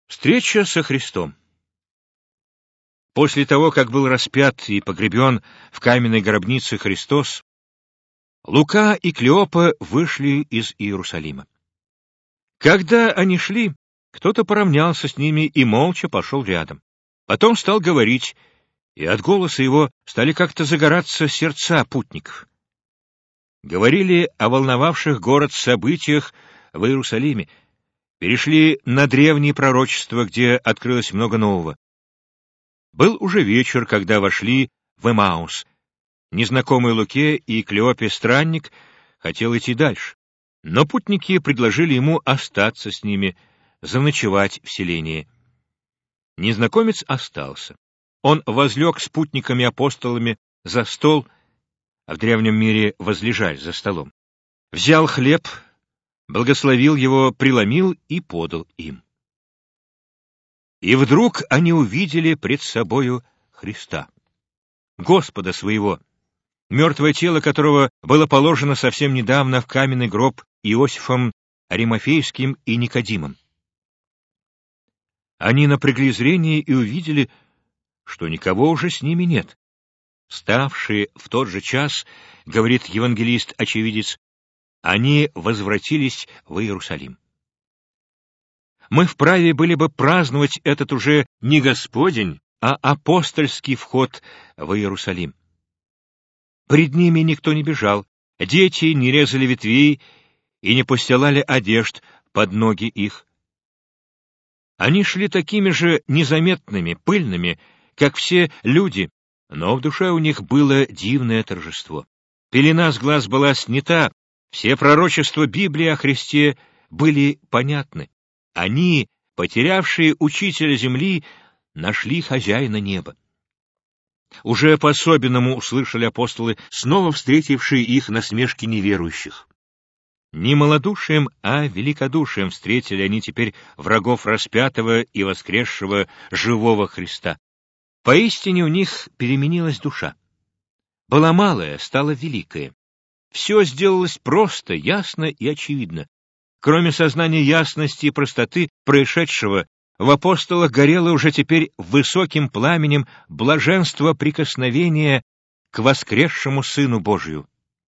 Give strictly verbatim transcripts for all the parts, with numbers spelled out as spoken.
Встреча со Христом. После того, как был распят и погребен в каменной гробнице Христос, Лука и Клеопа вышли из Иерусалима. Когда они шли, кто-то поравнялся с ними и молча пошел рядом. Потом стал говорить, и от голоса его стали как-то загораться сердца путников. Говорили о волновавших город событиях в Иерусалиме, перешли на древние пророчества, где открылось много нового. Был уже вечер, когда вошли в Эмаус. Незнакомый Луке и Клеопе странник хотел идти дальше, но путники предложили ему остаться с ними, заночевать в селении. Незнакомец остался. Он возлег с путниками-апостолами за стол, а в древнем мире возлежали за столом. Взял хлеб, благословил его, преломил и подал им. И вдруг они увидели пред собою Христа, Господа своего, мертвое тело которого было положено совсем недавно в каменный гроб Иосифом Аримафейским и Никодимом. Они напрягли зрение и увидели, что никого уже с ними нет. Ставшие в тот же час, говорит евангелист-очевидец, они возвратились в Иерусалим. Мы вправе были бы праздновать этот уже не Господень, а апостольский вход в Иерусалим. Пред ними никто не бежал, дети не резали ветвей и не постилали одежд под ноги их. Они шли такими же незаметными, пыльными, как все люди, но в душе у них было дивное торжество. Пелена с глаз была снята, все пророчества Библии о Христе были понятны. Они, потерявшие учителя земли, нашли хозяина неба. Уже по-особенному услышали апостолы, снова встретившие их насмешки неверующих. Не малодушием, а великодушием встретили они теперь врагов распятого и воскресшего живого Христа. Поистине у них переменилась душа. Была малая, стала великая. Все сделалось просто, ясно и очевидно. Кроме сознания ясности и простоты происшедшего, в апостолах горело уже теперь высоким пламенем блаженство прикосновения к воскресшему Сыну Божию.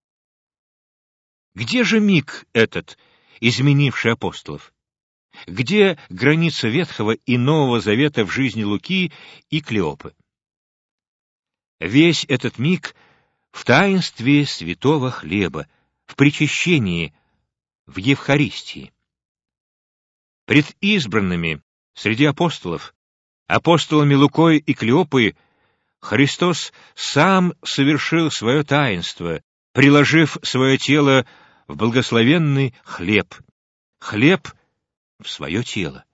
Где же миг этот, изменивший апостолов? Где граница Ветхого и Нового Завета в жизни Луки и Клеопы? Весь этот миг в таинстве святого хлеба, в причащении, в Евхаристии. Пред избранными среди апостолов, апостолами Лукой и Клеопой, Христос сам совершил свое таинство, приложив свое тело в благословенный хлеб, хлеб в свое тело.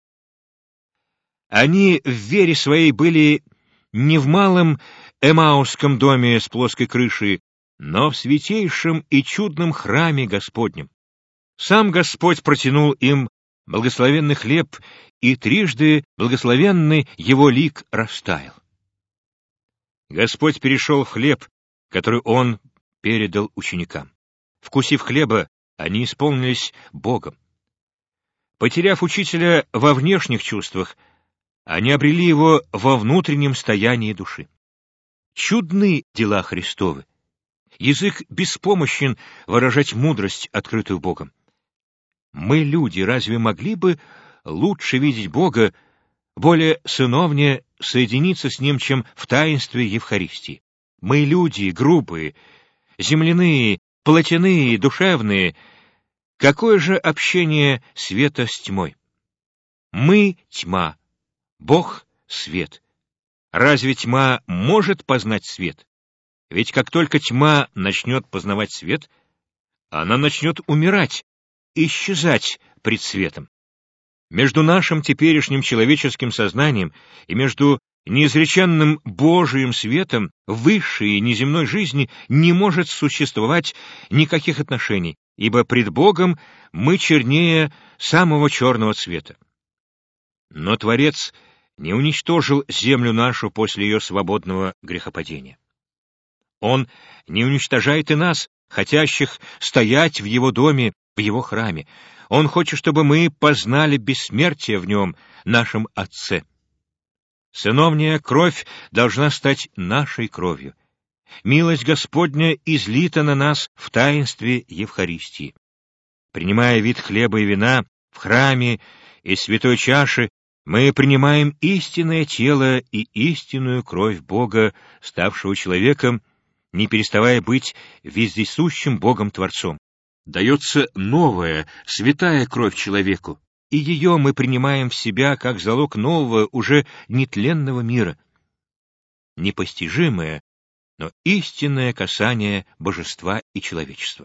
Они в вере своей были не в малом Эмаусском доме с плоской крышей, но в святейшем и чудном храме Господнем. Сам Господь протянул им благословенный хлеб, и трижды благословенный его лик растаял. Господь перешел в хлеб, который Он передал ученикам. Вкусив хлеба, они исполнились Богом. Потеряв учителя во внешних чувствах, они обрели его во внутреннем стоянии души. Чудны дела Христовы. Язык беспомощен выражать мудрость, открытую Богом. Мы, люди, разве могли бы лучше видеть Бога, более сыновнее соединиться с Ним, чем в таинстве Евхаристии? Мы, люди, грубые, земляные, плотяные, душевные. Какое же общение света с тьмой? Мы — тьма, Бог — свет. Разве тьма может познать свет? Ведь как только тьма начнет познавать свет, она начнет умирать, исчезать пред светом. Между нашим теперешним человеческим сознанием и между неизреченным Божиим светом высшей неземной жизни не может существовать никаких отношений, ибо пред Богом мы чернее самого черного цвета. Но Творец не уничтожил землю нашу после ее свободного грехопадения. Он не уничтожает и нас, хотящих стоять в Его доме, в Его храме. Он хочет, чтобы мы познали бессмертие в Нем, нашем Отце. Сыновняя кровь должна стать нашей кровью. Милость Господня излита на нас в таинстве Евхаристии. Принимая вид хлеба и вина в храме и святой чаши, мы принимаем истинное тело и истинную кровь Бога, ставшего человеком, не переставая быть вездесущим Богом-творцом. Дается новая, святая кровь человеку, и ее мы принимаем в себя как залог нового, уже нетленного мира. Непостижимое, но истинное касание божества и человечества.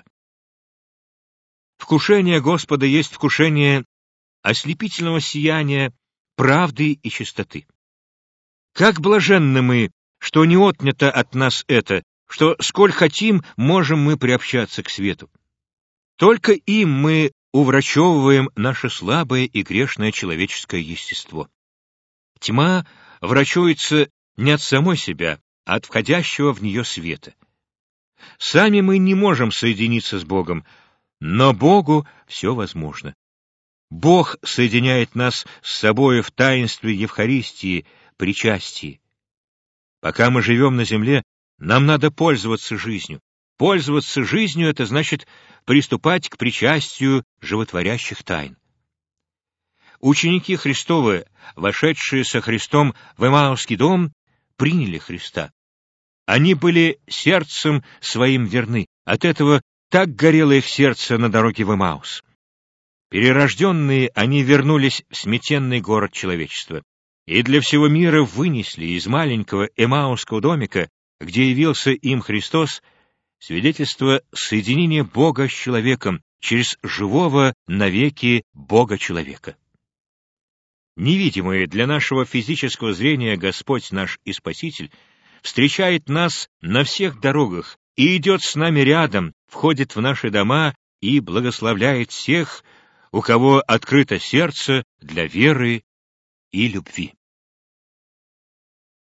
Вкушение Господа есть вкушение ослепительного сияния, правды и чистоты. Как блаженны мы, что не отнято от нас это, что, сколь хотим, можем мы приобщаться к свету. Только им мы уврачевываем наше слабое и грешное человеческое естество. Тьма врачуется не от самой себя, а от входящего в нее света. Сами мы не можем соединиться с Богом, но Богу все возможно. Бог соединяет нас с собой в таинстве Евхаристии, причастии. Пока мы живем на земле, нам надо пользоваться жизнью. Пользоваться жизнью — это значит приступать к причастию животворящих тайн. Ученики Христовы, вошедшие со Христом в Эмаусский дом, приняли Христа. Они были сердцем своим верны. От этого так горело их сердце на дороге в Эмаус. Перерожденные, они вернулись в сметенный город человечества и для всего мира вынесли из маленького Эмаусского домика, где явился им Христос, свидетельство соединения Бога с человеком через живого навеки Бога-человека. Невидимый для нашего физического зрения Господь наш и Спаситель встречает нас на всех дорогах и идет с нами рядом, входит в наши дома и благословляет всех, у кого открыто сердце для веры и любви.